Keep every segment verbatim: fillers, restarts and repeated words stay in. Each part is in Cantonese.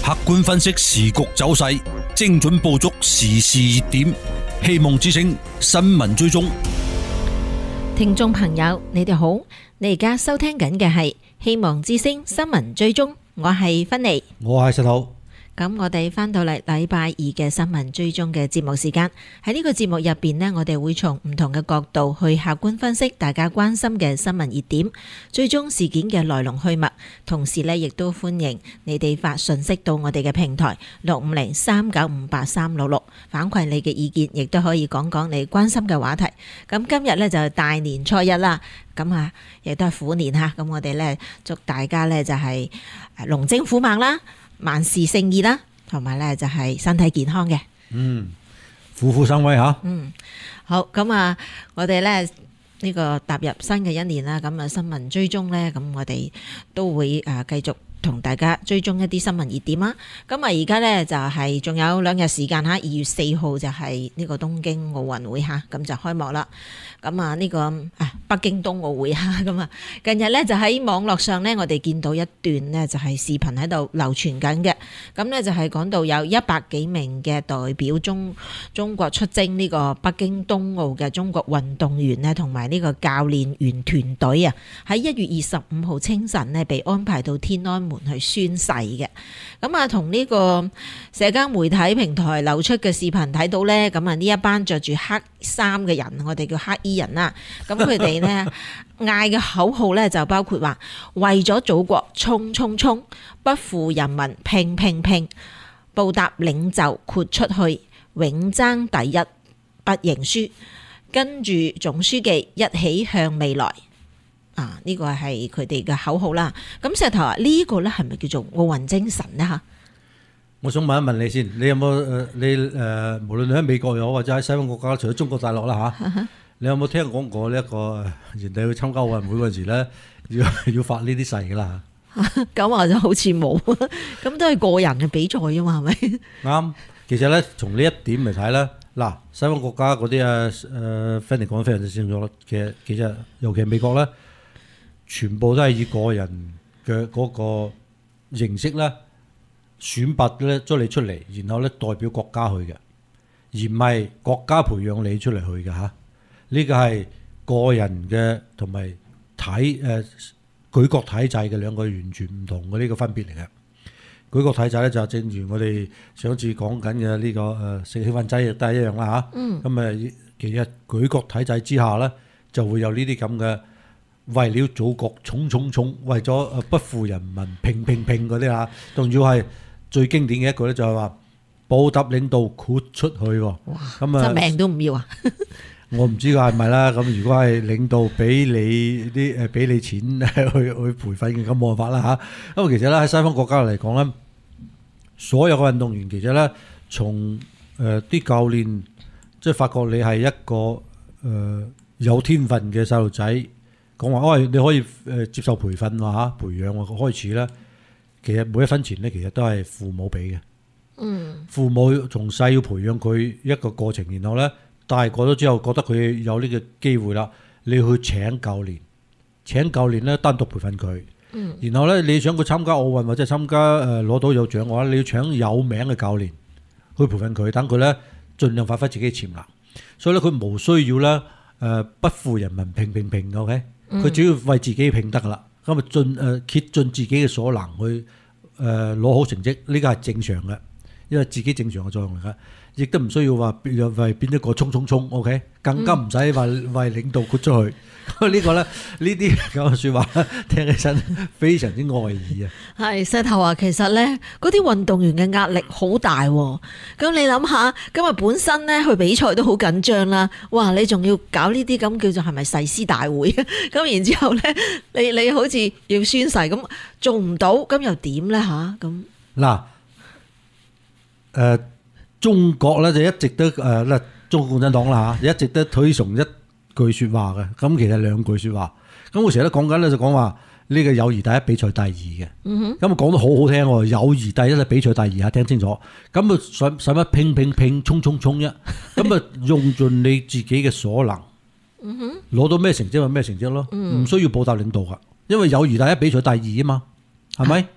客觀分析時局走勢，精準捕捉時事熱點。希望之聲新聞追蹤。 聽眾朋友，你哋好，你而家收聽緊嘅係希望之聲新聞追蹤，我係芬妮， 我係石頭。 咁我哋翻到嚟禮拜二嘅新聞追蹤嘅節目時間，喺呢個節目入邊呢，我哋會從唔同嘅角度去客觀分析大家關心嘅新聞熱點，追蹤事件嘅來龍去脈。同時呢，亦都歡迎你哋發信息到我哋嘅平台六五零三九五八三六六，反饋你嘅意見，亦都可以講講你關心嘅話題。咁今日呢，就係大年初一啦，咁啊亦都係虎年吓，咁我哋呢，祝大家呢，就係龍精虎猛啦，萬事勝意啦，同埋咧就係身體健康嘅。 嗯，虎虎生威吓。 嗯，好，咁啊，我哋咧呢個踏入新嘅一年啦，咁啊新聞追蹤咧，咁我哋都會誒繼續同大家追蹤一啲新聞熱點啊。咁啊而家咧就係仲有兩日時間吓，二月四號就係呢個東京奧運會吓，咁就開幕啦。咁啊呢個啊北京冬奧會啊，咁啊近日咧就喺網絡上咧，我哋見到一段呢，就係視頻喺度流傳緊嘅。咁咧就係講到有一百幾名嘅代表中中國出征呢個北京冬奧嘅中國運動員呢，同埋呢個教練員團隊啊，喺一月二十五號清晨呢，被安排到天安門去宣誓嘅。咁啊同呢個社交媒體平台流出嘅視頻睇到咧，咁啊呢一班着住黑衫嘅人，我哋叫黑衣人啦。咁佢哋呢嗌嘅口號咧就包括話為咗祖國衝衝衝，不負人民拼拼拼，報答領袖豁出去，永爭第一不認輸，跟住總書記一起向未來。啊！呢個係佢哋嘅口號啦。咁石頭啊，呢個咧係咪叫做奧運精神呢？嚇？ 我想問一問你先，你有冇誒？你誒，無論你喺美國又好，或者喺西方國家，除咗中國大陸啦嚇，你有冇聽講過呢一個人哋去參加奧運會嗰陣時咧，要要發呢啲誓㗎啦？ 咁啊，就好似冇，咁都係個人嘅比賽啫嘛，係咪？ 啱。其實咧，從呢一點嚟睇咧，嗱，西方國家嗰啲啊誒 Fanny 講得非常之清楚啦。其實其實尤其係美國咧，全部都係以個人嘅嗰個形式咧選拔咧咗你出嚟，然後咧代表國家去嘅，而唔係國家培養你出嚟去嘅嚇。呢個係個人嘅同埋體誒舉國體制嘅兩個完全唔同嘅呢個分別嚟嘅。舉國體制咧就正如我哋上次講緊嘅呢個誒食興奮劑亦都係一樣啦嚇。嗯。咁誒，其實舉國體制之下咧，就會有呢啲咁嘅為了祖國衝衝衝，為咗誒不負人民拼拼拼嗰啲嚇。仲要係最經典嘅一句咧，就係話報答領導豁出去喎。哇！咁啊， 真命都唔要啊！ 我唔知佢係咪啦。咁如果係領導俾你啲誒俾你錢去去培訓嘅，咁冇辦法啦嚇。咁其實咧喺西方國家嚟講咧，所有嘅運動員其實咧從誒啲教練即係發覺你係一個誒有天分嘅細路仔，講話喂你可以誒接受培訓喎嚇，培養喎開始咧，其實每一分錢咧其實都係父母俾嘅。嗯，父母從細要培養佢一個過程，然後咧。大個咗之後，覺得佢有呢個機會啦，你要去請教練，請教練咧單獨培訓佢。嗯。然後咧，你想佢參加奧運或者參加誒攞到有獎嘅話，你要請有名嘅教練去培訓佢，等佢咧盡量發揮自己嘅潛能。所以咧，佢無需要咧誒不負人民拼拼拼 ，OK？佢只要為自己拼得噶啦，咁啊盡誒竭盡自己嘅所能去誒攞好成績，呢個係正常嘅，因為自己正常嘅作用嚟㗎。亦都唔需要話為邊一個衝衝衝 ，OK？更加唔使為為領導豁出去。嗯、呢個咧，呢啲咁嘅説話聽起身非常之愛意啊！ 係石頭話，其實咧嗰啲運動員嘅壓力好大喎。咁你諗下，今日本身咧去比賽都好緊張啦。哇！你仲要搞呢啲咁叫做係咪誓師大會？咁然之後咧，你你好似要宣誓咁做唔到，咁又點咧吓？咁嗱，誒。中國咧就一直都誒咧，中國共產黨啦嚇，一直都推崇一句説話嘅。咁其實兩句説話，咁我成日都講緊咧，就講話呢個友誼第一，比賽第二嘅。咁啊講得好好聽喎，友誼第一，比賽第二嚇，聽清楚。咁啊使使乜拼拼拼，衝衝衝啫？咁啊用盡你自己嘅所能，攞到咩成績咪咩成績咯，唔需要報答領導噶，因為友誼第一，比賽第二啊嘛，係咪？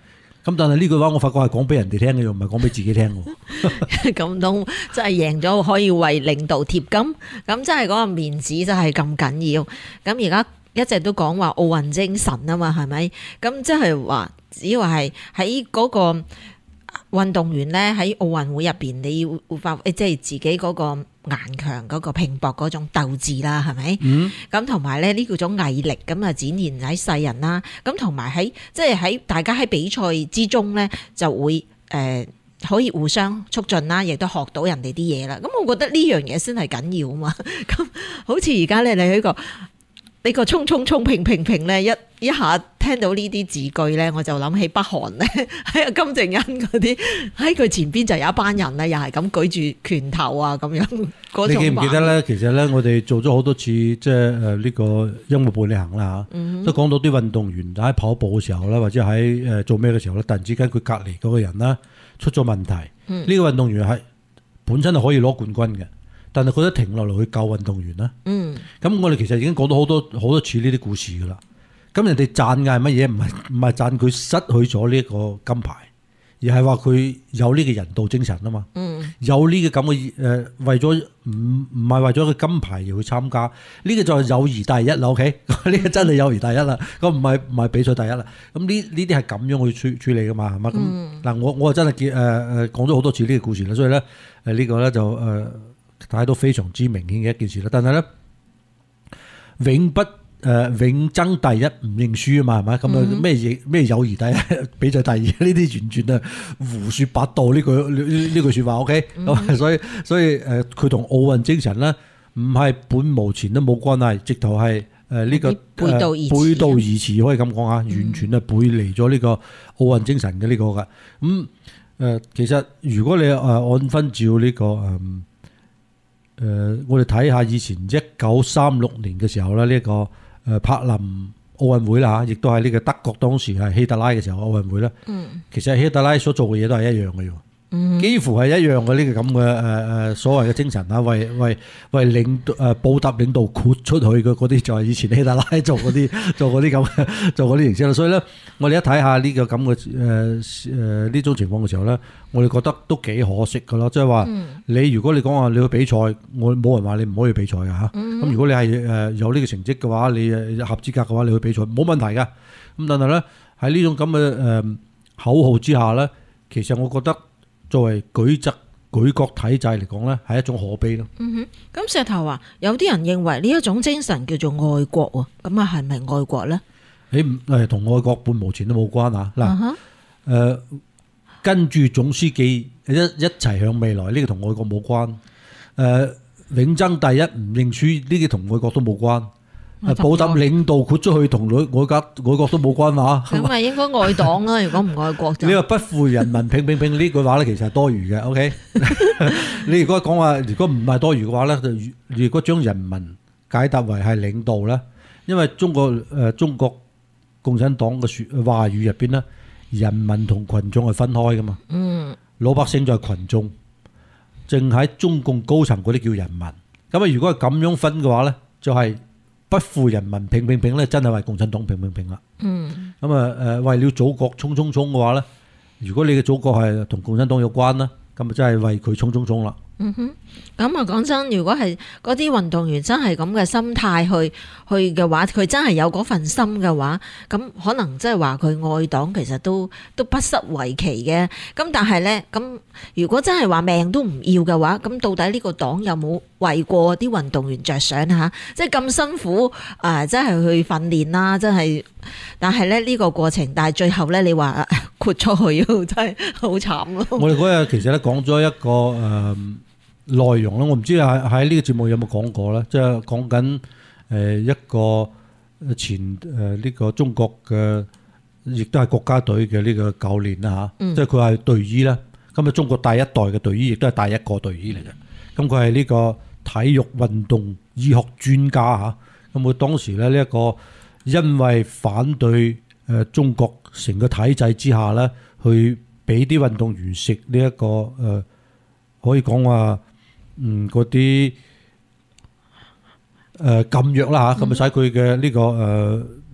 咁但係呢句話我發覺係講俾人哋聽嘅，又唔係講俾自己聽喎。 咁都真係贏咗可以為領導貼金，咁真係嗰個面子真係咁緊要。咁而家一直都講話奧運精神啊嘛，係咪？咁即係話只要係喺嗰個運動員咧喺奧運會入邊，你要會發即係自己嗰個頑強嗰個拼搏嗰種鬥志啦，係咪？咁同埋咧呢個種毅力咁啊展現喺世人啦。咁同埋喺即係喺大家喺比賽之中咧就會誒、呃、可以互相促進啦，亦都學到人哋啲嘢啦。咁我覺得呢樣嘢先係緊要啊嘛。咁好似而家咧你喺個呢個衝衝衝拼拼拼咧，一一下聽到呢啲字句咧，我就諗起北韓咧，喺金正恩嗰啲喺佢前邊就有一班人咧，又係咁舉住拳頭啊咁樣。 你記唔記得咧？其實咧，我哋做咗好多次即係誒呢個音樂伴你行啦嚇，嗯、都講到啲運動員喺跑步嘅時候啦，或者喺誒做咩嘅時候咧，突然之間佢隔離嗰個人啦出咗問題，呢、嗯、個運動員係本身係可以攞冠軍嘅。但係佢都停落嚟去救運動員啦。嗯，咁我哋其實已經講到好多好多次呢啲故事噶啦。咁人哋讚嘅係乜嘢？唔係唔係讚佢失去咗呢個金牌，而係話佢有呢個人道精神啊嘛。嗯，有呢個咁嘅誒，為咗唔唔係為咗個金牌而去參加，呢、這個就係友誼第一啦。OK，呢個真係友誼第一啦。咁唔係唔係比賽第一啦。咁呢呢啲係咁樣去處處理噶嘛，係嘛？咁嗱、嗯，我我真係見誒誒講咗好多次呢個故事啦。所以咧誒呢個咧就誒。呃睇到非常之明顯嘅一件事啦，但係咧永不誒、呃、永爭第一唔認輸啊嘛，係咪？咁啊咩嘢咩友誼第一比賽第二呢啲完全係胡說八道呢句呢呢句説話 OK，咁、嗯、所以所以誒佢同奧運精神咧唔係本無前都冇關係，直頭係誒呢個背道而馳、 呃、背道而馳可以咁講啊，完全係背離咗呢個奧運精神嘅呢個㗎。咁、呃、誒其實如果你誒按分照呢、這個誒。呃誒、呃，我哋睇下以前一九三六年嘅時候咧，呢、這、一個誒、呃、柏林奧運會啦嚇，亦都係呢個德國當時係希特拉嘅時候奧運會啦。嗯，其實希特拉所做嘅嘢都係一樣嘅喎。嗯，幾乎係一樣嘅呢個咁嘅誒誒所謂嘅精神啊，為為為領誒報答領導豁出去嘅嗰啲就係以前希特拉做嗰啲做嗰啲咁做嗰啲形式啦。所以咧，我哋一睇下呢個咁嘅誒誒呢種情況嘅時候咧，我哋覺得都幾可惜嘅咯。即係話你如果你講話你去比賽，我冇人話你唔可以比賽嘅嚇。咁、嗯、如果你係誒有呢個成績嘅話，你誒合資格嘅話，你去比賽冇問題嘅。咁但係咧喺呢種咁嘅誒口號之下咧，其實我覺得。作為舉則舉國體制嚟講咧，係一種可悲咯。嗯哼， 咁石頭話有啲人認為呢一種精神叫做愛國喎，咁啊係咪愛國咧？ 誒誒，同愛國半毛錢都冇關啊！嗱、uh，誒、huh. 呃、跟住總書記一一齊向未來，呢、這個同愛國冇關。誒、呃、永爭第一唔認輸，呢個同愛國都冇關。報答領導豁出去同外外國外國都冇關話， 咁咪應該愛黨啦。如果唔愛國就你話不負人民拼拼拼呢句話咧，其實係多餘嘅。OK，你如果講話如果唔係多餘嘅話咧，就如果將人民解答為係領導咧，因為中國誒、呃、中國共產黨嘅説話語入邊咧，人民同群眾係分開噶嘛。嗯，老百姓就係群眾，淨喺中共高層嗰啲叫人民。咁啊，如果係咁樣分嘅話咧，就係、是。不負人民拼拼拼咧，真係為共產黨拼拼拼啦。嗯，咁啊誒，為了祖國衝衝衝嘅話咧，如果你嘅祖國係同共產黨有關啦，咁啊真係為佢衝衝衝啦。嗯哼， 咁啊講真，如果係嗰啲運動員真係咁嘅心態去去嘅話，佢真係有嗰份心嘅話，咁可能即係話佢愛黨，其實都都不失為奇嘅。咁但係咧，咁如果真係話命都唔要嘅話，咁到底呢個黨有冇為過啲運動員着想嚇？即係咁辛苦啊、呃，真係去訓練啦，真係。但係咧呢、呢個過程，但係最後咧，你話豁出去真係好慘咯。 我哋嗰日其實咧講咗一個誒。呃內容咧，我唔知喺喺呢個節目有冇講過咧，即係講緊誒一個前誒呢個中國嘅，亦都係國家隊嘅呢個教練啦嚇，嗯、即係佢係隊醫啦。咁啊，中國第一代嘅隊醫，亦都係第一個隊醫嚟嘅。咁佢係呢個體育運動醫學專家嚇。咁佢當時咧呢一個因為反對誒中國成個體制之下咧，去俾啲運動員食呢一個誒，可以講話。嗯，嗰啲誒禁藥啦嚇，咁啊使佢嘅呢個誒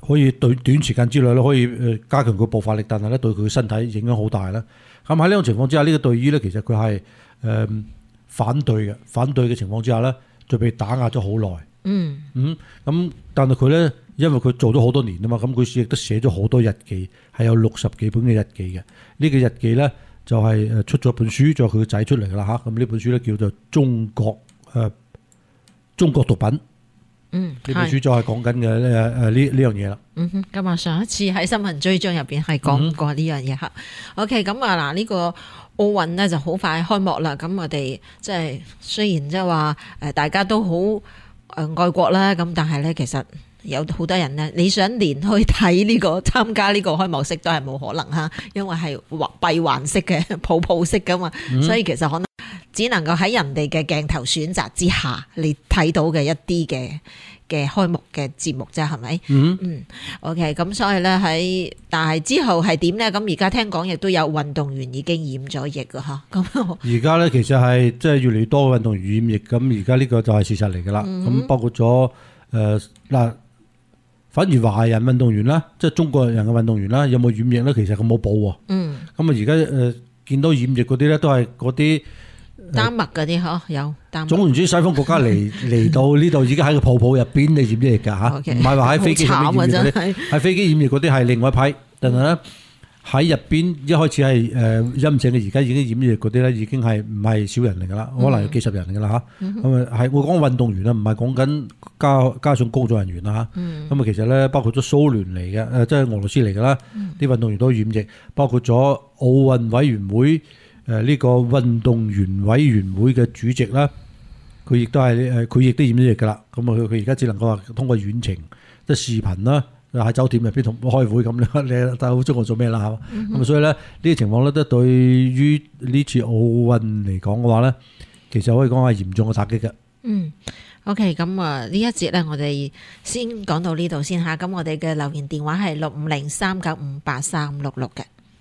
可以對短時間之內咧可以誒加強佢爆發力，但係咧對佢嘅身體影響好大啦。咁喺呢種情況之下，呢、這個隊醫咧其實佢係誒反對嘅，反對嘅情況之下咧就被打壓咗好耐。 嗯嗯咁，但係佢咧因為佢做咗好多年啊嘛，咁佢亦都寫咗好多日記，係有六十幾本嘅日記嘅。呢、這個日記咧就係誒出咗本書，再佢個仔出嚟噶啦嚇。咁呢本書咧叫做《中國誒、呃、中國毒品》。 嗯， 呢本書就係講緊嘅誒誒呢呢樣嘢啦。 嗯哼，咁啊上一次喺新聞追蹤入邊係講過呢樣嘢嚇。OK，咁啊嗱呢個奧運咧就好快開幕啦。咁我哋即係雖然即係話誒大家都好誒愛國啦，咁但係咧其實有好多人咧，你想連去睇呢個參加呢個開幕式都係冇可能嚇，因為係閉環式嘅泡泡式噶嘛，嗯、所以其實可能只能夠喺人哋嘅鏡頭選擇之下，你睇到嘅一啲嘅嘅開幕嘅節目啫，係咪？嗯嗯，OK，咁所以咧喺，但係之後係點咧？咁而家聽講亦都有運動員已經染咗疫㗎嚇。咁而家咧其實係即係越嚟越多嘅運動員染疫，咁而家呢個就係事實嚟㗎啦。咁、嗯、包括咗誒嗱，反而華人運動員啦，即係中國人嘅運動員啦，有冇染疫咧？其實佢冇報喎。嗯。咁啊，而家誒見到染疫嗰啲咧，都係嗰啲。 丹麥嗰啲嗬有丹麥，總言之，西方國家嚟嚟到呢度已經喺個泡泡入邊你染疫㗎嚇，唔係話喺飛機上面染疫嗰啲，喺飛機染疫嗰啲係另外一批。但係咧喺入邊一開始係誒陰性嘅，而家已經染疫嗰啲咧已經係唔係少人嚟㗎啦，可能有幾十人嚟㗎啦嚇。咁啊係我講運動員啊，唔係講緊加加上工作人員啦嚇。咁啊其實咧包括咗蘇聯嚟嘅誒，即係俄羅斯嚟㗎啦，啲運動員都染疫，包括咗奧運委員會。誒呢個運動員委員會嘅主席啦，佢亦都係誒，佢亦都染咗疫㗎啦。咁啊，佢佢而家只能夠話通過遠程即係視頻啦，喺酒店入邊同開會咁樣，你睇好中國做咩啦嚇？咁、嗯、所以咧呢啲情況咧，都對於呢次奧運嚟講嘅話咧，其實可以講係嚴重嘅打擊嘅。 嗯，OK，咁啊呢一節咧，我哋先講到呢度先嚇。咁我哋嘅留言電話係六五零三九五八三五六六嘅。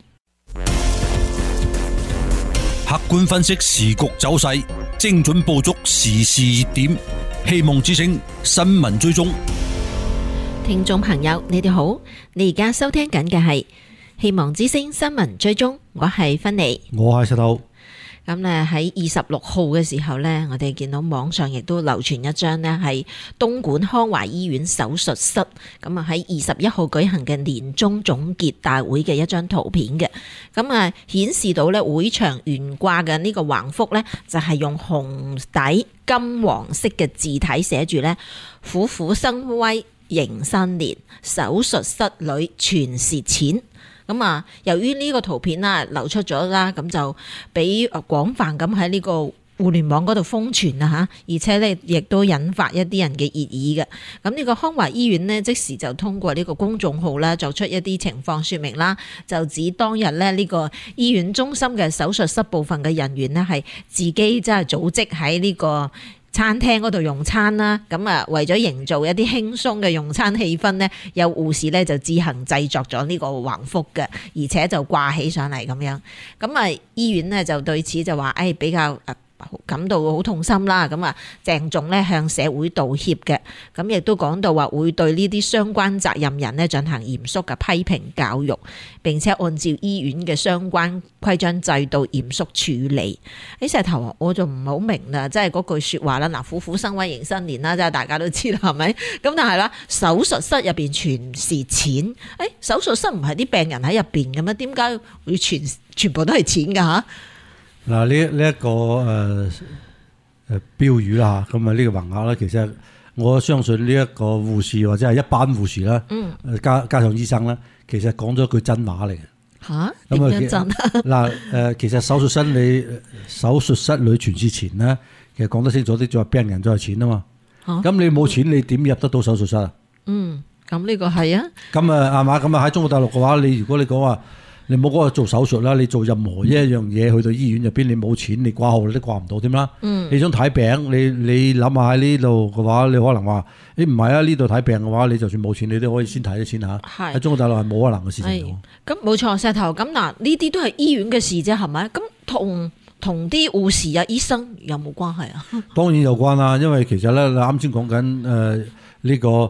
客觀分析時局走勢，精準捕捉時事熱點，希望之聲新聞追蹤。 聽眾朋友，你哋好，你而家收聽緊嘅係希望之聲新聞追蹤，我係芬妮， 我係石頭。 咁咧喺二十六號嘅時候呢，我哋見到網上亦都流傳一張呢係東莞康華醫院手術室咁啊喺二十一號舉行嘅年終總結大會嘅一張圖片嘅，咁啊顯示到呢會場懸掛嘅呢個橫幅呢，就係用紅底金黃色嘅字體寫住呢虎虎生威迎新年，手術室裏全是錢。咁啊，由於呢個圖片啦流出咗啦，咁就俾廣泛咁喺呢個互聯網嗰度瘋傳啊嚇，而且咧亦都引發一啲人嘅熱議嘅。咁呢個康華醫院呢，即時就通過呢個公眾號啦，作出一啲情況説明啦，就指當日咧呢個醫院中心嘅手術室部分嘅人員呢，係自己即係組織喺呢個餐廳嗰度用餐啦，咁啊為咗營造一啲輕鬆嘅用餐氣氛呢，有護士呢就自行製作咗呢個橫幅嘅，而且就掛起上嚟咁樣。咁啊醫院呢就對此就話誒、哎、比較誒感到好痛心啦，咁啊鄭重咧向社會道歉嘅，咁亦都講到話會對呢啲相關責任人咧進行嚴肅嘅批評教育，並且按照醫院嘅相關規章制度嚴肅處理。喺石頭我就唔係好明啦，即係嗰句説話啦，嗱虎虎生威迎新年啦，即係大家都知啦，係咪？咁但係啦，手術室入邊全是錢，誒手術室唔係啲病人喺入邊嘅咩？點解會全全部都係錢㗎嚇？ 嗱呢呢一個誒誒、呃、標語啦，咁啊呢個橫額咧，其實我相信呢一個護士或者係一班護士啦，嗯，加加上醫生啦，其實講咗句真話嚟嘅。 嚇？點樣真？ 嗱誒，其實手術室你手術室裏全是錢咧，其實講得清楚啲，就係病人就係錢啊嘛。咁你冇錢，你點入得到手術室啊？ 嗯，咁呢個係啊。咁啊係嘛？咁啊喺中國大陸嘅話，你如果你講話，你冇嗰個做手術啦，你做任何一樣嘢去到醫院入邊，你冇錢，你掛號你都掛唔到添啦。嗯，你想睇病，你你諗下喺呢度嘅話，你可能話，誒唔係啊，呢度睇病嘅話，你就算冇錢，你都可以先睇咗先嚇。喺是中國大陸係冇可能嘅事情。 咁冇錯，石頭咁嗱，呢啲都係醫院嘅事啫，係咪？咁同同啲護士啊、醫生有冇關係啊？ 當然有關啦，因為其實咧，你啱先講緊誒呢個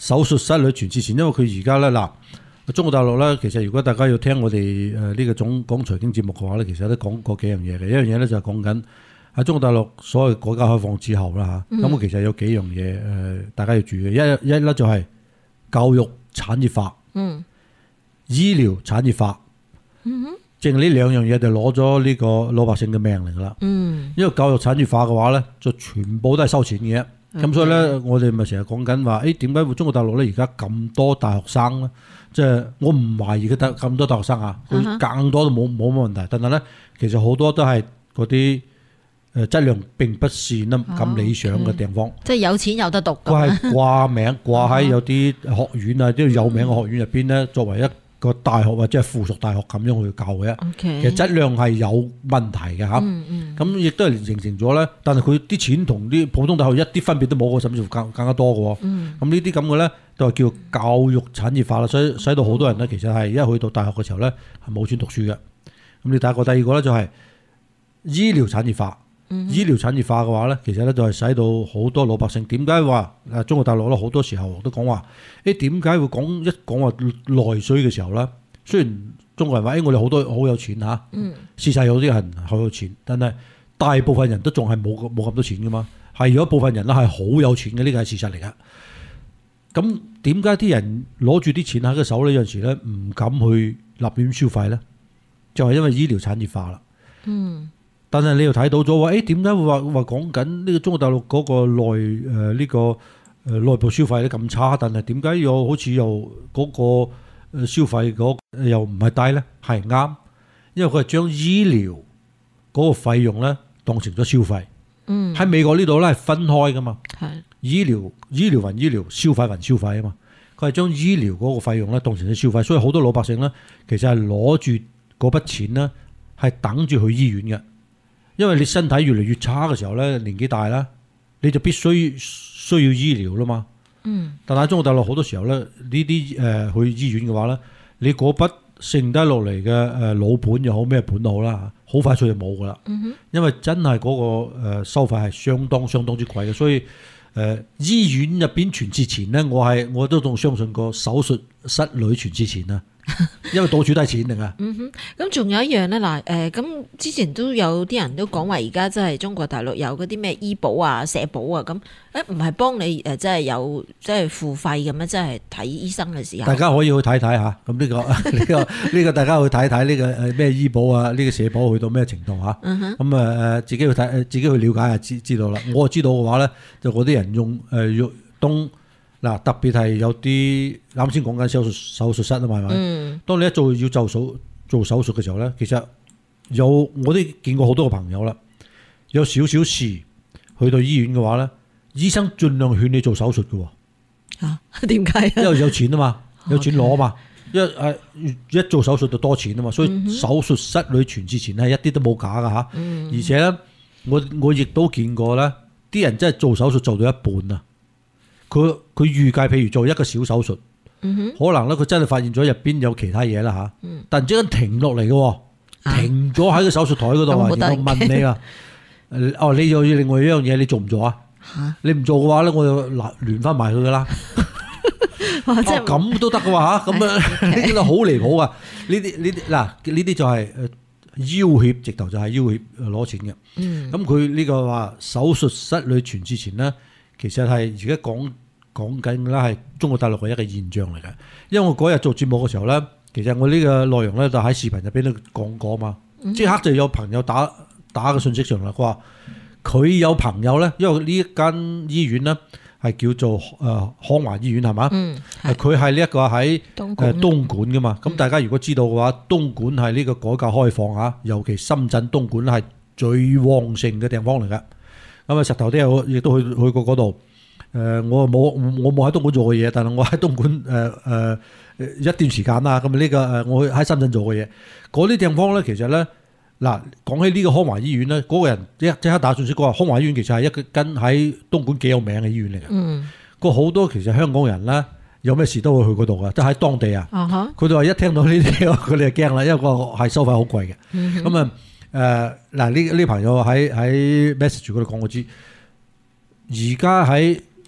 手術室裏全之前，因為佢而家咧嗱，中國大陸咧，其實如果大家要聽我哋誒呢個總講財經節目嘅話咧，其實都講過幾樣嘢嘅。一樣嘢咧就係講緊喺中國大陸所謂改革開放之後啦嚇，咁、嗯、其實有幾樣嘢誒，大家要注意嘅。一一咧就係教育產業化，嗯，醫療產業化，嗯哼，正呢兩樣嘢就攞咗呢個老百姓嘅命嚟噶啦，嗯，因為教育產業化嘅話咧，就全部都係收錢嘅，咁、嗯、所以咧，我哋咪成日講緊話，誒點解會中國大陸咧而家咁多大學生咧？即、就、係、是、我唔懷疑佢得咁多大學生啊，佢更多都冇冇乜問題，但係咧，其實好多都係嗰啲。誒質量並不是咁理想嘅地方， 即係有錢有得讀。 佢係掛名掛喺有啲學院啊，啲有名嘅學院入邊咧，作為一個大學或者係附屬大學咁樣去教嘅。Okay. 其實質量係有問題嘅嚇。咁亦都係形成咗咧，但係佢啲錢同啲普通大學一啲分別都冇，甚至乎更更加多嘅。咁呢啲咁嘅咧，就係叫教育產業化啦，所以使到好多人咧，其實係一去到大學嘅時候咧，係冇錢讀書嘅。咁你第一個，第二個咧就係醫療產業化。醫療產業化嘅話咧，其實咧就係使到好多老百姓點解話誒中國大陸咧好多時候都講話誒點解會講一講話內需嘅時候咧？雖然中國人話誒我哋好多好有錢嚇，嗯、事實有啲人好有錢，但係大部分人都仲係冇冇咁多錢噶嘛，係有一部分人咧係好有錢嘅，呢個係事實嚟噶。咁點解啲人攞住啲錢喺個手呢？有陣時咧唔敢去立亂消費咧？就係、是、因為醫療產業化啦。嗯。但係你又睇到咗話，誒點解會話話講緊呢個中國大陸嗰個內誒呢、呃這個誒內部消費咧咁差？但係點解又好似又嗰個誒消費嗰又唔係低咧？係啱，因為佢係將醫療嗰個費用咧當成咗消費。嗯，喺美國呢度咧係分開噶嘛。係醫療醫療還醫療，消費還消費啊嘛。佢係將醫療嗰個費用咧當成咗消費，所以好多老百姓咧其實係攞住嗰筆錢咧係等住去醫院嘅。因為你身體越嚟越差嘅時候咧，年紀大啦，你就必須需要醫療啦嘛。嗯。但係中國大陸好多時候咧，呢啲誒去醫院嘅話咧，你嗰筆剩低落嚟嘅誒老本又好咩本都好啦，好快脆就冇噶啦。嗯哼。因為真係嗰個誒收費係相當相當之貴嘅，所以誒、呃、醫院入邊全節錢咧，我係我都仲相信個手術室裏全節錢啊。因為到處都係錢嚟噶。嗯哼， 咁仲有一樣咧嗱，誒，咁之前都有啲人都講話，而家真係中國大陸有嗰啲咩醫保啊、社保啊，咁誒唔係幫你誒，即係有即係付費咁樣，即係睇醫生嘅時候。 大家可以去睇睇吓，咁呢個呢個呢個大家去睇睇呢個誒咩醫保啊，呢個社保去到咩程度吓？咁啊誒，自己去睇，自己去了解下，知知道啦。我知道嘅話咧，就嗰啲人用誒用東。嗱，特別係有啲啱先講緊手術手術室啊嘛，係咪？嗯。當你一做要做手做手術嘅時候咧，其實有我都見過好多個朋友啦，有少少事去到醫院嘅話咧，醫生盡量勸你做手術嘅喎。 嚇？點解啊？ 因為有錢啊嘛，有錢攞啊嘛。Okay. 因為誒一做手術就多錢啊嘛，所以手術室裏存住錢係一啲都冇假㗎嚇。嗯。而且咧，我我亦都見過咧，啲人真係做手術做到一半啊。佢佢預計譬如做一個小手術，嗯、哼可能咧佢真係發現咗入邊有其他嘢啦嚇，嗯、突然之間停落嚟嘅，啊、停咗喺個手術台嗰度啊！然後問你啊，哦，你又要另外一樣嘢，你做唔做啊？嚇！你唔做嘅話咧，我就嗱聯翻埋佢噶啦。哇！即係咁都得嘅話嚇，咁啊呢啲都好離譜啊！呢啲呢啲嗱呢啲就係誒要挾，直頭就係要挾攞錢嘅。咁佢呢個話手術室裏存之前咧，其實係而家講。講緊啦，係中國大陸嘅一個現象嚟嘅。因為我嗰日做節目嘅時候咧，其實我呢個內容咧就喺視頻入邊都講過嘛。即刻就有朋友打打個信息上嚟，佢話佢有朋友咧，因為呢一間醫院咧係叫做誒康華醫院係嘛？嗯，佢係呢一個喺誒東莞噶嘛。咁、嗯、大家如果知道嘅話，東莞係呢個改革開放嚇，尤其深圳東莞係最旺盛嘅地方嚟㗎。咁啊，石頭都有亦都去去過嗰度。誒、呃、我冇我冇喺東莞做過嘢，但係我喺東莞誒誒、呃呃、一段時間啦。咁啊呢個誒我喺深圳做過嘢，嗰啲地方咧其實咧嗱講起呢個康華醫院咧，嗰、那個人即即刻打信息講話康華醫院其實係一間喺東莞幾有名嘅醫院嚟嘅。嗯，個好多其實香港人咧有咩事都會去嗰度嘅，即係喺當地啊。佢哋話一聽到呢啲佢哋就驚啦，因為個係收費好貴嘅。咁啊誒嗱呢呢朋友喺喺 message 嗰度講我知，而家喺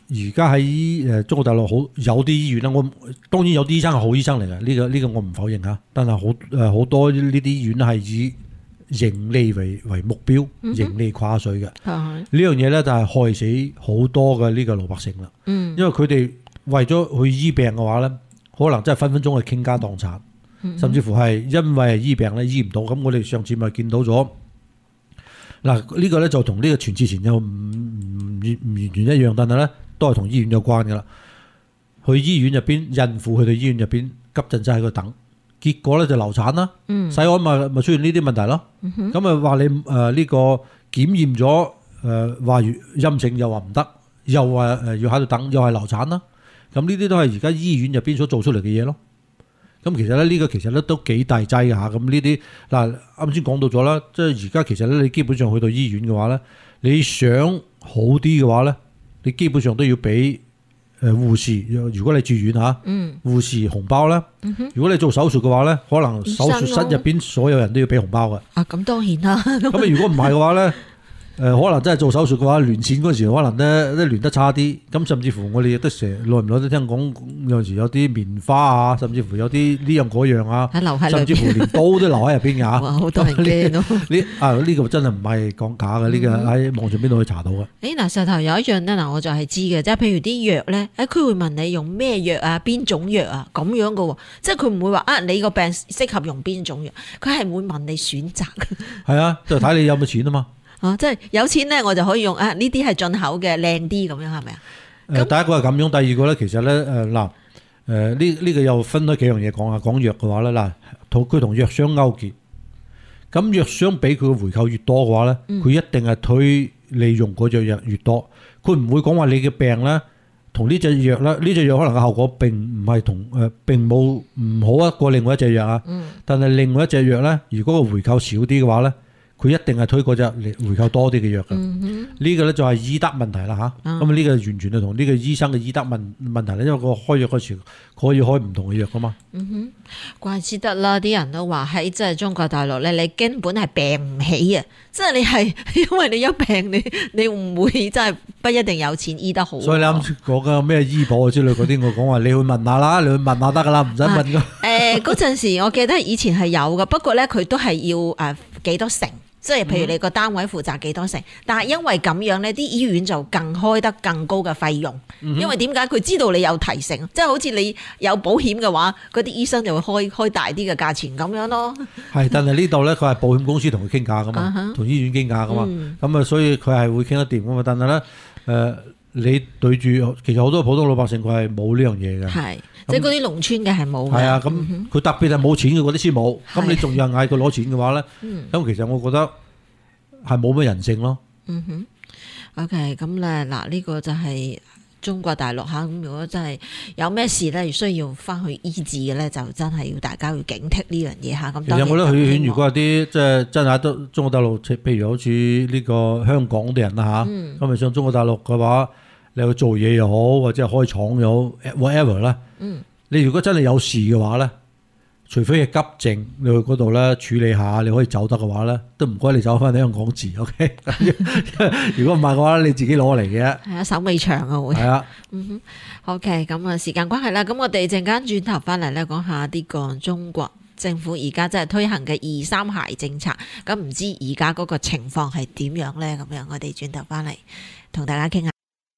而家喺誒中國大陸好有啲醫院啦，我當然有啲醫生係好醫生嚟嘅，呢、這個呢、這個我唔否認嚇。但係好誒好多呢啲醫院係以盈利為為目標，盈利掛帥嘅。 嗯、 呢樣嘢咧就係害死好多嘅呢個老百姓啦。 嗯， 因為佢哋為咗去醫病嘅話咧，可能真係分分鐘係傾家蕩產，嗯、甚至乎係因為醫病咧醫唔到。咁我哋上次咪見到咗嗱，呢個咧就同呢個全智前又唔唔唔完全一樣，但係咧都係同醫院有關噶啦。去醫院入邊，孕婦去到醫院入邊急症室喺度等，結果咧就流產啦。嗯，細安咪咪出現呢啲問題咯。咁啊話你誒呢、呃這個檢驗咗誒話陰性又話唔得，又話誒要喺度等，又係流產啦。咁呢啲都係而家醫院入邊所做出嚟嘅嘢咯。咁其實咧呢個其實咧都幾大劑㗎嚇。咁呢啲嗱啱先講到咗啦，即係而家其實咧你基本上去到醫院嘅話咧，你想好啲嘅話咧，你基本上都要俾誒護士。如果你住院嚇，嗯、護士紅包啦。嗯、哼如果你做手術嘅話咧，可能手術室入邊所有人都要俾紅包嘅。 啊，咁當然啦。咁啊， 如果唔係嘅話咧。誒、呃、可能真係做手術嘅話，亂錢嗰時可能咧都亂得差啲，咁甚至乎我哋亦都成日耐唔耐都聽講，有陣時有啲棉花啊，甚至乎有啲呢樣嗰樣啊，甚至乎連刀都留喺入邊㗎嚇。哇！ 好多人驚咯。 呢啊呢、呢個真係唔係講假嘅，呢、嗯、個喺網上邊度可以查到嘅。 誒嗱，石頭有一樣咧嗱，我就係知嘅，即係譬如啲藥咧，誒佢會問你用咩藥啊，邊種藥啊咁樣嘅喎，即係佢唔會話啊你個病適合用邊種藥，佢係會問你選擇。係啊，就睇你有冇錢啊嘛。 啊、即係有錢咧，我就可以用啊！呢啲係進口嘅，靚啲咁樣，係咪啊？誒、 呃，第一個係咁樣，第二個咧，其實咧，誒嗱，誒呢呢個又分開幾樣嘢講啊。講藥嘅話咧，嗱，同佢同藥商勾結，咁藥商俾佢嘅回購越多嘅話咧，佢、嗯、一定係推你用嗰隻藥越多。佢唔會講話你嘅病咧，同呢隻藥咧，呢隻藥可能嘅效果並唔係同誒、呃，並冇唔好過另外一隻藥啊。嗯、但係另外一隻藥咧，如果個回購少啲嘅話咧，佢一定係推嗰隻嚟回購多啲嘅藥嘅，嗯、哼呢個咧就係醫德問題啦嚇。咁啊呢個完全係同呢個醫生嘅醫德問問題咧，因為個開藥嗰時可以開唔同嘅藥噶嘛。嗯哼， 怪之得啦，啲人都話喺即係中國大陸咧，你根本係病唔起啊！即係你係因為你有病，你你唔會真係不一定有錢醫得好。所以你啱先講嘅咩醫保之類嗰啲，我講話你去問下啦，你去問下得噶啦，唔使問噶。 誒嗰陣時，我記得以前係有嘅，不過咧佢都係要誒幾多成。即係譬如你個單位負責幾多成，但係因為咁樣呢啲醫院就更開得更高嘅費用，因為點解佢知道你有提成，即係好似你有保險嘅話，嗰啲醫生就會開開大啲嘅價錢咁樣咯。係， 但係呢度咧，佢係保險公司同佢傾價噶嘛，同醫院傾價噶嘛，咁啊，所以佢係會傾得掂噶嘛。但係咧，誒，你對住其實好多普通老百姓佢係冇呢樣嘢嘅，係即係嗰啲農村嘅係冇嘅。 係啊，咁佢特別係冇錢嘅嗰啲先冇，咁你仲要嗌佢攞錢嘅話咧，咁其實我覺得係冇乜人性咯。 嗯哼，OK，咁咧嗱，呢個就係中國大陸嚇。咁如果真係有咩事咧，需要翻去醫治嘅咧，就真係要大家要警惕呢樣嘢嚇。咁其實我覺得許願，如果有啲即係真係都中國大陸，譬如好似呢個香港啲人啦嚇，咁咪上中國大陸嘅話，你去做嘢又好，或者開廠又好 ，whatever 啦。嗯，你如果真係有事嘅話咧，除非係急症，你去嗰度咧處理下，你可以走得嘅話咧，都唔該你走翻嚟香港治 ，OK？ 如果唔係嘅話，你自己攞嚟嘅。 係啊，手尾長啊會。 係啊。 嗯哼，OK，咁啊時間關係啦，咁我哋陣間轉頭翻嚟咧講下呢個中國政府而家真係推行嘅二三孩政策，咁唔知而家嗰個情況係點樣咧？咁樣我哋轉頭翻嚟同大家傾下。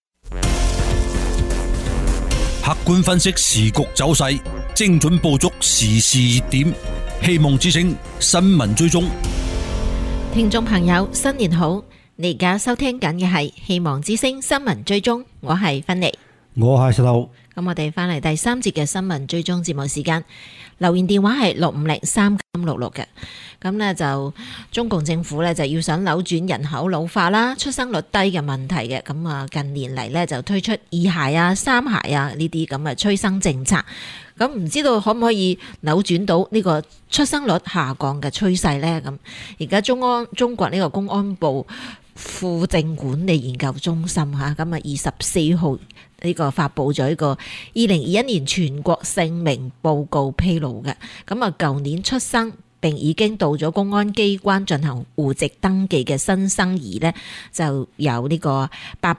客觀分析時局走勢，精準捕捉時事熱點，希望之聲新聞追蹤。 聽眾朋友，新年好！你而家收聽緊嘅係希望之聲新聞追蹤，我係芬妮， 我係石頭。 咁我哋翻嚟第三節嘅新聞追蹤節目時間，留言電話係六五零三九六六嘅。咁呢就中共政府呢就要想扭轉人口老化啦、出生率低嘅問題嘅。咁啊近年嚟呢就推出二孩啊、三孩啊呢啲咁嘅催生政策。咁唔知道可唔可以扭轉到呢個出生率下降嘅趨勢呢？咁而家中安中國呢個公安部庫政管理研究中心嚇，咁啊二十四號呢個發布咗一個二零二一年全國姓名報告披露嘅。咁啊舊年出生並已經到咗公安機關進行戶籍登記嘅新生兒呢，就有呢個八百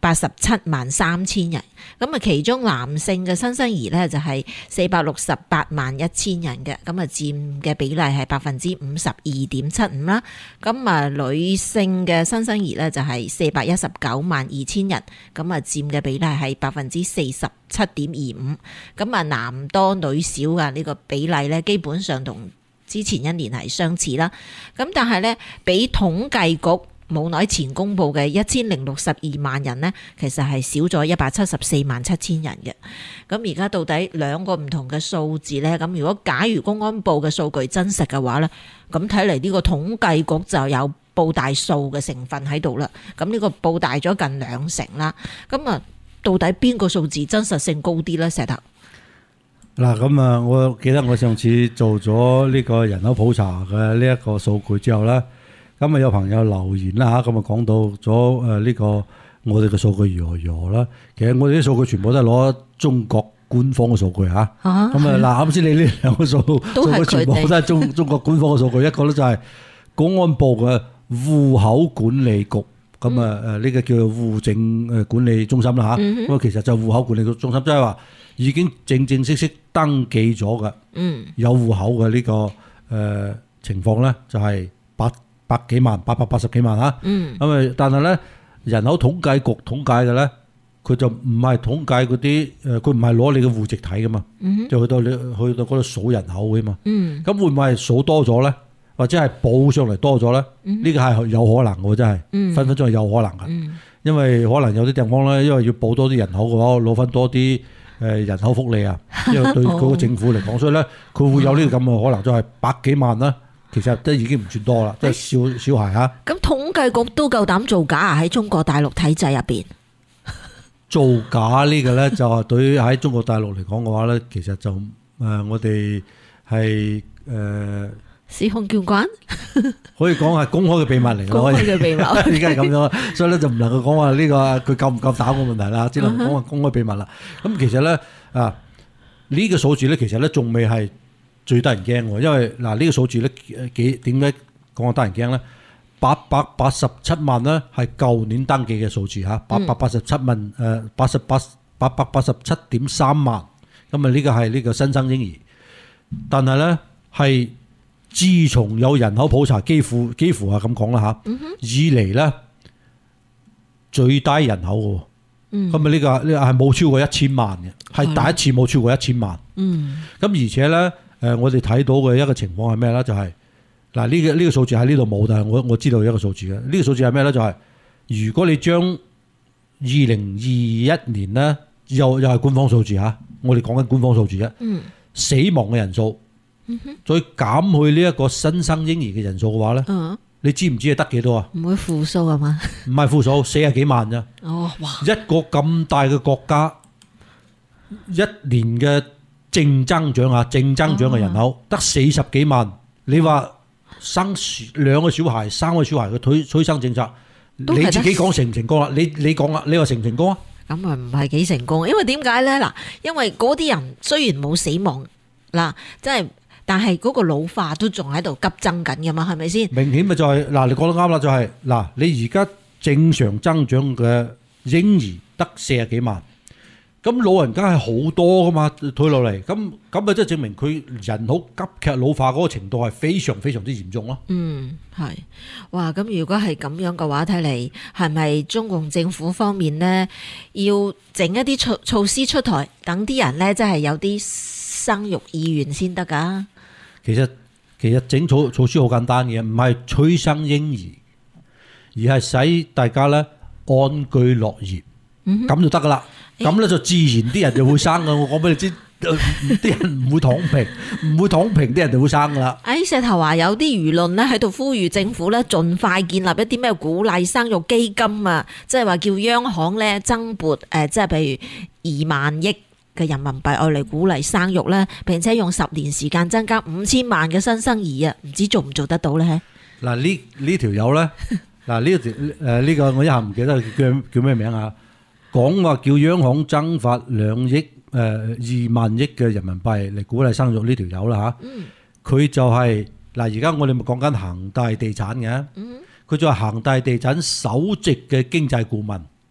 八十七萬三千人。咁啊，其中男性嘅新生兒咧就係四百六十八萬一千人嘅，咁啊佔嘅比例係百分之五十二點七五啦。咁啊，女性嘅新生兒咧就係四百一十九萬二千人，咁啊佔嘅比例係百分之四十七點二五。咁啊，男多女少嘅呢個比例咧，基本上同之前一年係相似啦。咁但係咧，比統計局冇耐前公布嘅一千零六十二萬人呢，其實係少咗一百七十四萬七千人嘅。咁而家到底兩個唔同嘅數字呢？咁如果假如公安部嘅數據真實嘅話呢，咁睇嚟呢個統計局就有報大數嘅成分喺度啦。咁呢個報大咗近兩成啦。咁啊，到底邊個數字真實性高啲呢？石頭嗱，咁啊，我記得我上次做咗呢個人口普查嘅呢一個數據之後咧。咁啊有朋友留言啦嚇，咁啊講到咗誒呢個我哋嘅數據如何如何啦。其實我哋啲數據全部都係攞中國官方嘅數據嚇。咁啊嗱，啱先你呢兩個數數據全部都係中中國官方嘅數據，一個咧就係公安部嘅戶口管理局，咁啊誒呢個叫做戶政誒管理中心啦嚇。咁啊其實就戶口管理局中心，即係話已經正正式式登記咗嘅，有戶口嘅呢個誒情況咧，就係八百幾萬，八百八十幾萬嚇。咁啊，但係咧人口統計局統計嘅咧，佢就唔係統計嗰啲誒，佢唔係攞你嘅戶籍睇噶嘛，就去到你去到嗰度數人口嘅嘛。咁會唔會係數多咗咧？或者係報上嚟多咗咧？呢個係有可能嘅，真係分分鐘係有可能嘅。因為可能有啲地方咧，因為要報多啲人口嘅話，攞翻多啲誒人口福利啊，因為對嗰個政府嚟講，所以咧佢會有呢個咁嘅可能，就係百幾萬啦。其實都已經唔算多啦，即係小小孩嚇。 咁統計局都夠膽造假啊！喺中國大陸體制入邊， 造假呢個咧就係對於喺中國大陸嚟講嘅話咧，其實就誒我哋係誒司空見慣， 可以講係公開嘅秘密嚟嘅。 公開嘅秘密， 而家係咁樣，所以咧就唔能夠講話呢個佢夠唔夠膽嘅問題啦，只能講話公開秘密啦。咁其實咧啊呢個數字咧，其實咧仲未係最得人驚喎，因為嗱呢個數字咧幾點解講我得人驚咧？八百八十七萬咧係舊年登記嘅數字嚇，八百八十七萬誒八十八八百八十七點三萬，咁啊呢個係呢個新生嬰兒，但係咧係自從有人口普查，幾乎幾乎係咁講啦嚇，以嚟咧最低人口嘅，咁啊呢個呢個係冇超過一千萬嘅，係第一次冇超過一千萬，咁而且咧。誒，我哋睇到嘅一個情況係咩咧？就係嗱，呢個呢個數字喺呢度冇，但係我我知道有一個數字嘅。呢個數字係咩咧？就係如果你將二零二一年咧，又又係官方數字嚇，我哋講緊官方數字啫。嗯。死亡嘅人數，再減去呢一個新生嬰兒嘅人數嘅話咧，嗯，你知唔知係得幾多啊？ 唔會負數係嘛？ 唔係負數，四十幾萬咋？ 哦，哇！ 一個咁大嘅國家，一年嘅正增長啊，正增長嘅人口得四十幾萬，你話生兩個小孩，三個小孩嘅推催生政策，你自己講成唔成功啦？你你講啦，你話成唔成功啊？ 咁啊唔係幾成功，因為點解咧？嗱，因為嗰啲人雖然冇死亡嗱，即係但係嗰個老化都仲喺度急增緊㗎嘛，係咪先？ 明顯咪就係嗱，你講得啱啦，就係嗱，你而家正常增長嘅嬰兒得四十幾萬。咁老人家係好多噶嘛，退落嚟，咁咁啊，即係證明佢人口急劇老化嗰個程度係非常非常之嚴重咯。 嗯，係，哇！咁如果係咁樣嘅話，睇嚟係咪中共政府方面呢要整一啲措措施出台，等啲人呢真係有啲生育意願先得㗎？ 其實其實整措措施好簡單嘅，唔係催生嬰兒，而係使大家咧安居樂業，咁、嗯、就得噶啦。咁咧就自然啲人就會生噶，我講俾你知，啲人唔會躺平，唔會躺平，啲人就會生噶啦。 哎，石頭話有啲輿論咧喺度呼籲政府咧盡快建立一啲咩鼓勵生育基金啊，即係話叫央行咧增撥誒，即係譬如二萬億嘅人民幣愛嚟鼓勵生育咧，並且用十年時間增加五千萬嘅新生兒啊，唔知做唔做得到咧？ 嗱呢呢條友咧，嗱呢條誒呢個我一下唔記得叫叫咩名啊？講話叫央行增發兩億誒二萬億嘅人民幣嚟鼓勵生育呢條友啦嚇，佢、嗯、就係嗱而家我哋咪講緊恒大地產嘅，佢、嗯、就係恒大地產首席嘅經濟顧問，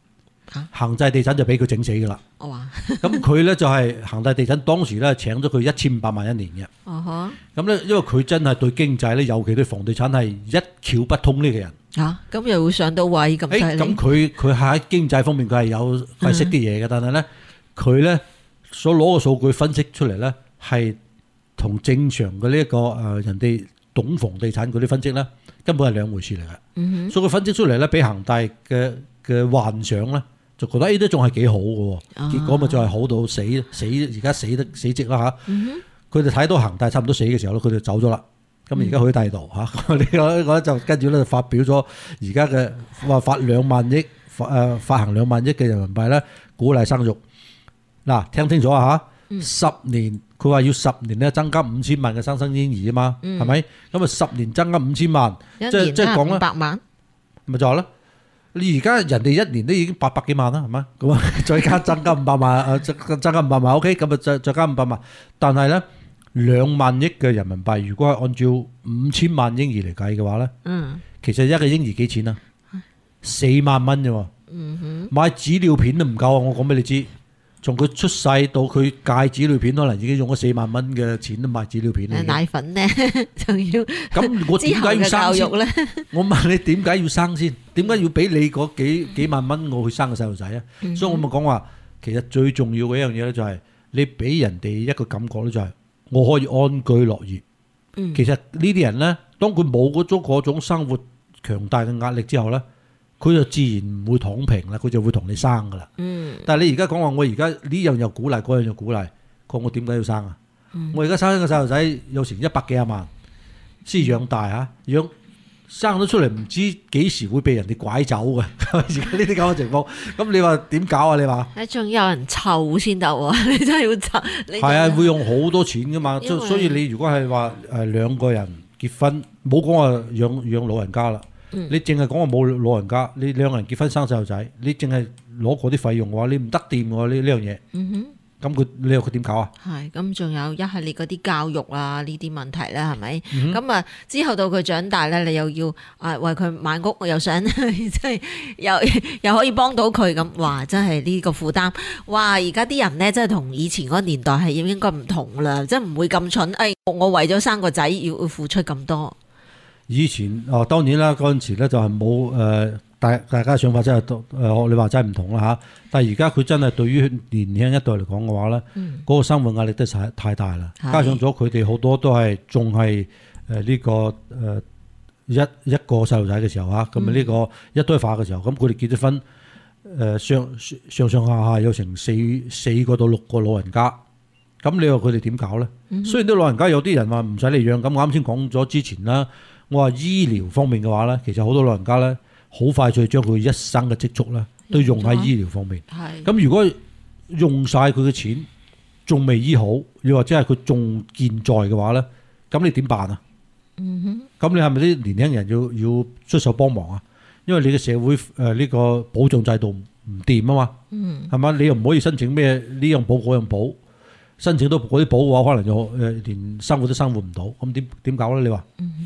恒大地產就俾佢整死㗎啦。 我話咁佢咧就係恒大地產當時咧請咗佢一千五百萬一年嘅。 哦呵， 咁咧因為佢真係對經濟咧，尤其對房地產係一竅不通呢個人。 嚇，咁又會上到位咁犀誒， 利。 咁佢佢喺經濟方面佢係有係識啲嘢嘅，但係咧佢咧所攞嘅數據分析出嚟咧係同正常嘅呢一個誒人哋懂房地產嗰啲分析咧根本係兩回事嚟嘅。 嗯所以佢分析出嚟咧，比恒大嘅嘅幻想咧，就覺得誒都仲係幾好嘅，結果咪就係好到死死，而家死得死寂啦嚇。佢哋睇到恒大差唔多死嘅時候咧，佢哋走咗啦。咁而家去第二度嚇，呢個呢個就跟住咧就發表咗而家嘅話發兩萬億誒發行兩萬億嘅人民幣咧，鼓勵生育。嗱，聽清楚啊嚇，十年佢話要十年咧增加五千萬嘅新生嬰兒啊嘛，係咪？咁啊十年增加五千萬，即係即係講咧， 五百萬咪就係咯。你而家人哋一年都已經八百幾萬啦，係咪？咁啊，再加增加五百萬，誒增增加五百萬 ，OK，咁啊再再加五百萬。但係咧兩萬億嘅人民幣，如果係按照五千萬嬰兒嚟計嘅話咧， 嗯， 其實一個嬰兒幾錢啊？四萬蚊啫喎， 嗯哼， 買紙尿片都唔夠啊！我講俾你知，從佢出世到佢戒紙尿片，可能已經用咗四萬蚊嘅錢都買紙尿片啦。 奶粉咧就要咁我點解要生先？ 咧？ 我問你點解要生先？點解要俾你嗰幾幾萬蚊我去生個細路仔啊？ 嗯、 所以我咪講話，其實最重要嘅一樣嘢咧，就係你俾人哋一個感覺咧，就係我可以安居樂業。 嗯、 其實呢啲人咧，當佢冇嗰種嗰種生活強大嘅壓力之後咧，佢就自然唔會躺平啦，佢就會同你生噶啦。 嗯， 但係你而家講話，我而家呢樣又鼓勵，嗰樣又鼓勵，講我點解要生啊？ 嗯、 我而家生一個細路仔有成一百幾廿萬，先養大嚇，養生咗出嚟唔知幾時會被人哋拐走嘅。而家呢啲咁嘅情況，咁你話點搞啊？你話？ 誒，仲有人湊先得喎，你真係要湊。 係啊，會用好多錢噶嘛， 因為所以你如果係話誒兩個人結婚，冇講話養養老人家啦。嗯、你淨係講話冇老人家，你兩個人結婚生細路仔，你淨係攞嗰啲費用嘅話，你唔得掂喎呢呢樣嘢。嗯哼，咁佢你又佢點搞啊？係， 咁仲有一系列嗰啲教育啊呢啲問題啦，係咪？咁啊、嗯、之後到佢長大咧，你又要啊為佢買屋，我又想即係又又可以幫到佢咁，哇！真係呢個負擔，哇！而家啲人咧真係同以前嗰個年代係應該唔同啦，即係唔會咁蠢。誒、哎，我為咗生個仔要付出咁多。 以前哦，當然啦，嗰陣時咧就係冇誒，大大家想法真係誒，學你話真係唔同啦嚇。但係而家佢真係對於年輕一代嚟講嘅話咧，嗰、嗯、個生活壓力都太太大啦。是加上咗佢哋好多都係仲係誒呢個誒、呃、一一個細路仔嘅時候嚇，咁啊呢個一堆化嘅時候，咁佢哋結咗婚誒上上上下下有成四四個到六個老人家，咁你話佢哋點搞咧？嗯、雖然啲老人家有啲人話唔使你養，咁我啱先講咗之前啦。我話醫療方面嘅話咧，其實好多老人家咧，好快脆將佢一生嘅積蓄咧，都用喺醫療方面。係。咁如果用晒佢嘅錢，仲未醫好，又或者係佢仲健在嘅話咧，咁你點辦啊？嗯哼。咁你係咪啲年輕人要要出手幫忙啊？因為你嘅社會誒呢個保障制度唔掂啊嘛。嗯。係嘛？你又唔可以申請咩呢樣保嗰樣保，申請到嗰啲保嘅話，可能就誒連生活都生活唔到。咁點點搞咧？你話？嗯。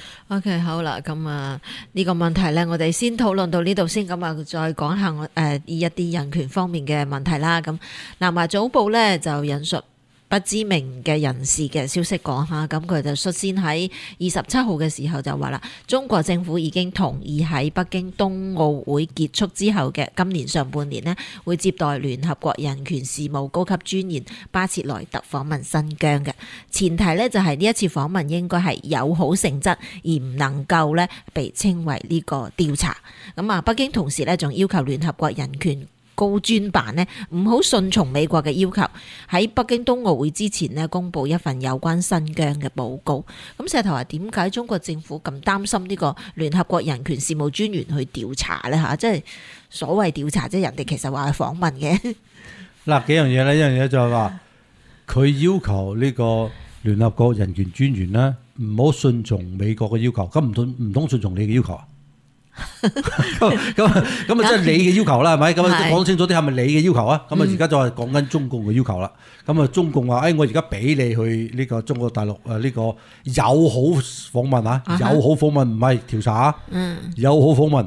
OK， 好啦，咁啊呢個問題咧，我哋先討論到呢度先，咁啊再講下我誒一啲人權方面嘅問題啦。咁南華早報咧就引述不知名嘅人士嘅消息講下，咁佢就率先喺二十七號嘅時候就話啦，中國政府已經同意喺北京冬奧會結束之後嘅今年上半年呢，會接待聯合國人權事務高級專員巴切萊特訪問新疆嘅前提呢，就係呢一次訪問應該係友好性質，而唔能夠呢被稱為呢個調查。咁啊，北京同時呢，仲要求聯合國人權高專辦呢唔好順從美國嘅要求，喺北京冬奧會之前呢公佈一份有關新疆嘅報告。咁石頭話點解中國政府咁擔心呢個聯合國人權事務專員去調查呢？嚇，即係所謂調查，即係人哋其實話係訪問嘅。嗱， 幾樣嘢呢，一樣嘢就係話佢要求呢個聯合國人權專員呢唔好順從美國嘅要求，咁唔通唔通順從你嘅要求啊？咁咁咁啊，即係你嘅要求啦，係咪？咁啊，講清楚啲係咪你嘅要求啊？咁啊，而家就係講緊中共嘅要求啦。咁啊，中共話：，誒，我而家俾你去呢個中國大陸誒呢個友好訪問啊，友好訪問唔係調查啊，友好訪問。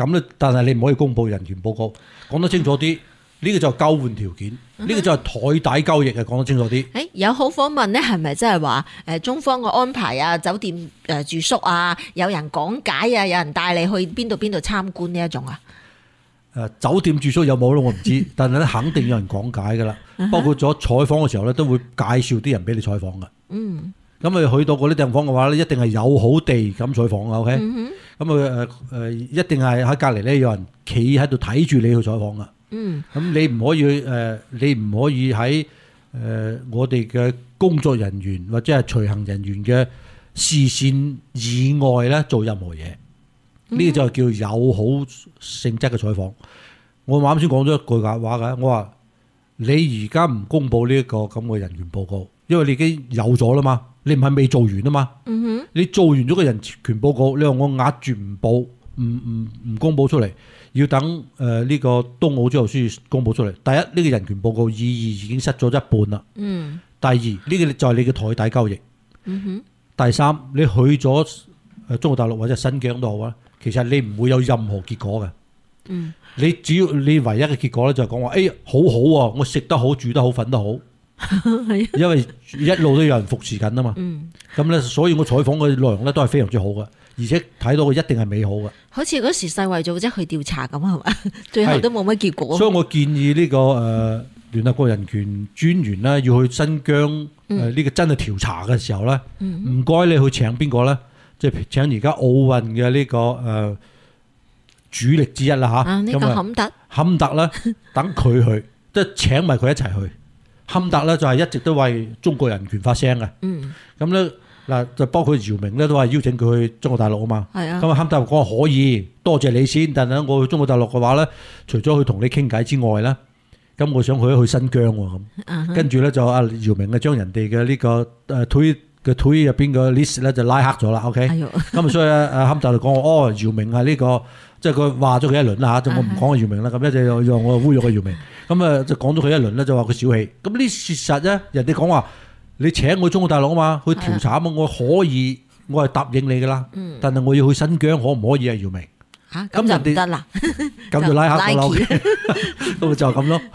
咁咧，但係你唔可以公佈人權報告，講得清楚啲。呢個就係交換條件，呢、嗯、個就係台底交易啊！講得清楚啲。 誒有好訪問咧，係咪即係話誒中方嘅安排啊、酒店誒住宿啊，有人講解啊，有人帶你去邊度邊度參觀呢一種啊？ 誒酒店住宿有冇咧？我唔知，但係咧肯定有人講解㗎啦。包括咗採訪嘅時候咧，都會介紹啲人俾你採訪㗎。嗯。咁啊，去到嗰啲地方嘅話咧，一定係友好地咁採訪啊。OK。咁啊誒誒，一定係喺隔離咧，有人企喺度睇住你去採訪㗎。嗯，咁你唔可以誒、呃，你唔可以喺誒、呃、我哋嘅工作人員或者係隨行人員嘅視線以外咧做任何嘢，呢、嗯、個就叫友好性質嘅採訪。我啱先講咗一句話㗎，我話你而家唔公佈呢一個咁嘅人權報告，因為你已經有咗啦嘛，你唔係未做完啊嘛。嗯哼，你做完咗個人權報告，你話我壓住唔報，唔唔唔公佈出嚟。要等誒呢個冬奧之後先公佈出嚟。第一，呢、這個人權報告意義已經失咗一半啦。嗯。第二，呢、這個就係你嘅台底交易。嗯哼。第三，你去咗誒中國大陸或者新疆都好啊，其實你唔會有任何結果嘅。嗯。你只要你唯一嘅結果咧就係講話，誒好好啊，我食得好、住得好、瞓得好。係。因為一路都有人服侍緊啊嘛。嗯。咁咧，所以我採訪嘅內容咧都係非常之好嘅。而且睇到佢一定係美好嘅，好似嗰時世衛組織去調查咁係嘛，最後都冇乜結果。 所以我建議呢、這個誒、呃、聯合國人權專員咧要去新疆誒呢、呃這個真係調查嘅時候咧，唔該、嗯、你去請邊個咧？即係請而家奧運嘅呢個誒、呃、主力之一啦嚇。啊，呢、這個坎特，坎特咧等佢去，即係請埋佢一齊去。坎特咧就係一直都為中國人權發聲嘅。嗯，咁咧。嗱，就包括姚明咧，都話邀請佢去中國大陸啊嘛。係啊。咁啊，坎特講可以，多謝你先。但係我去中國大陸嘅話咧，除咗去同你傾偈之外咧，咁我想去一去新疆喎咁。Uh-huh. 跟住咧就阿姚明啊，將人哋嘅呢個誒推嘅推入邊個 list 咧就拉黑咗啦。OK。咁啊，所以阿坎特就講哦，姚明係呢、這個，即係佢話咗佢一輪啦嚇，就我唔講阿姚明啦。咁一直又讓我侮辱個姚明。咁啊，就講咗佢一輪咧，就話佢小氣。咁呢事實咧，人哋講話。你請我中國大陸啊嘛，去調查啊嘛，我可以，我係答應你噶啦。嗯。但係我要去新疆，可唔可以啊？姚明嚇，咁就唔得啦。咁就拉黑咗啦。咁就咁咯。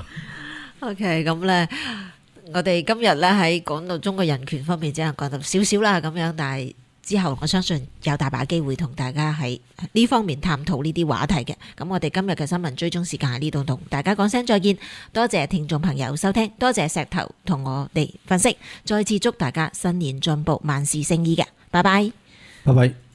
OK，咁咧，我哋今日咧喺講到中國人權方面，只係講到少少啦咁樣，但係之後我相信有大把機會同大家喺呢方面探討呢啲話題嘅。咁我哋今日嘅新聞追蹤時間喺呢度同大家講聲再見，多謝聽眾朋友收聽，多謝石頭同我哋分析，再次祝大家新年進步，萬事勝意嘅，拜拜， 拜拜。